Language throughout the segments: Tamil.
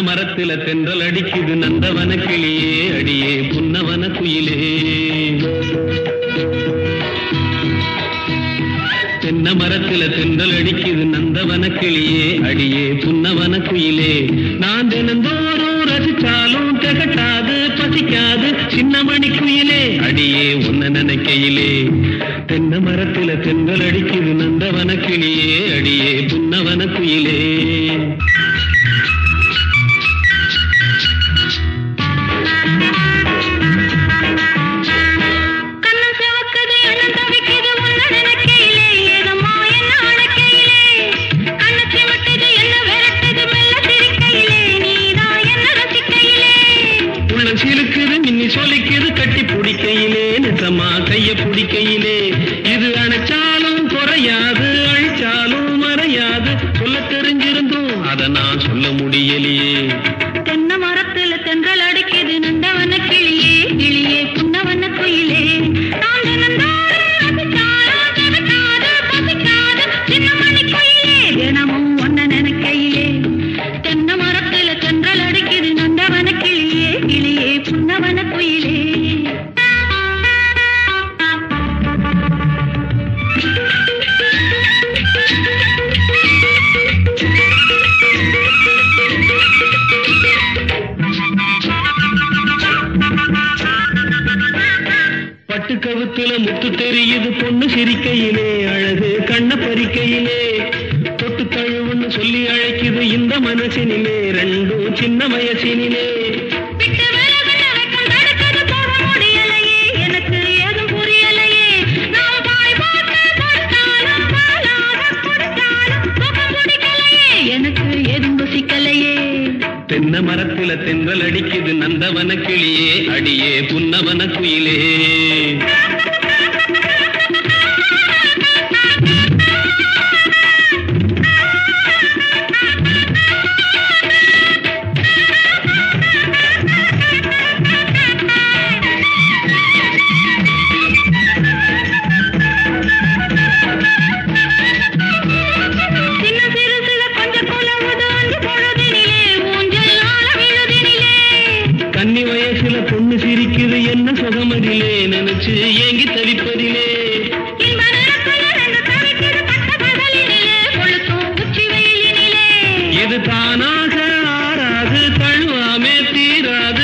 மரத்துல தென்றல் அடிக்குது நந்தவன கிளியே அடியே புன்னவன குயிலே. தென்ன மரத்துல தென்றல் அடிக்குது நந்தவன கிளியே அடியே புன்னவன குயிலே. நான் தினந்தோறும் ரசிச்சாலும் திகட்டாது பசிக்காது சின்னமணி குயிலே அடியே உன்ன நினைக்கையிலே. தென்ன மரத்துல தென்றல் அடிக்குது நந்தவன கிளியே அடியே புன்னவன குயிலே. சிலுக்குது மின்னி சொலிக்குது கட்டி பிடிக்கையிலே நிசமா கைய பிடிக்கையிலே. இது அணைச்சாலும் குறையாது அழிச்சாலும் மறையாது சொல்ல தெரிஞ்சிருந்தும் அதை நான் சொல்ல முடியலையே. தென்ன மரத்துல தென்றல் அடிக்குது நந்தவன கிளியே கிளியே புன்னவன குயிலே. நான் சின்னமணி குயிலே தினமும் ஒன்ன நினைக்கையிலே. தென்ன மரத்துல தென்றல் அடிக்குது நந்தவன கிளியே கிளியே புன்னவன குயிலே. பட்டு கவுத்துல முத்து தெரியுது பொண்ணு சிரிக்கையிலே அழகு கண்ண பறிக்கையிலே. தொட்டு தழுவுன்னு சொல்லி அழைக்குது இந்த மனசினிலே ரெண்டும் சின்ன வயசினிலே. தென்ன மரத்துல தென்றல் அடிக்குது நந்தவன கிளியே அடியே புன்னவன குயிலே. கன்னி வயசுல பொண்ணு சிரிக்குது என்ன சுகமதிலே நினைச்சு ஏங்கி தவிப்பதிலே. இது தானாக ஆறாது தழுவாமே தீராது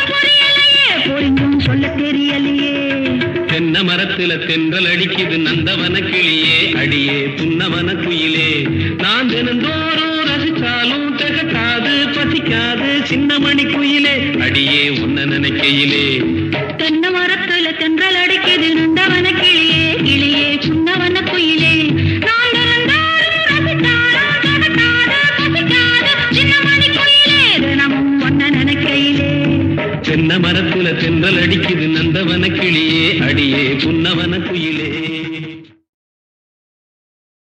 சொல்ல தெரியலையே. தென்ன மரத்துல தென்றல் அடிக்குது நந்தவன கிளியே அடியே புன்னவன குயிலே. நான் தினந்தோறும் ரசிச்சாலும் திகட்டாது பசிக்காது சின்னமணி குயிலே அடியே உன்ன நினைக்கையிலே. தென்ன மரத்துல தென்றல் அடிக்குது நந்தவன கிளியே கிளியே புன்னவன குயிலே. நான் தினந்தோறும் ரசிச்சாலும் திகட்டாது பசிக்காது சின்னமணி குயிலே தினமும் ஒன்ன நினைக்கையிலே. தென்ன மரத்துல தென்றல் அடிக்குது நந்தவன கிளியே அடியே புன்னவன குயிலே.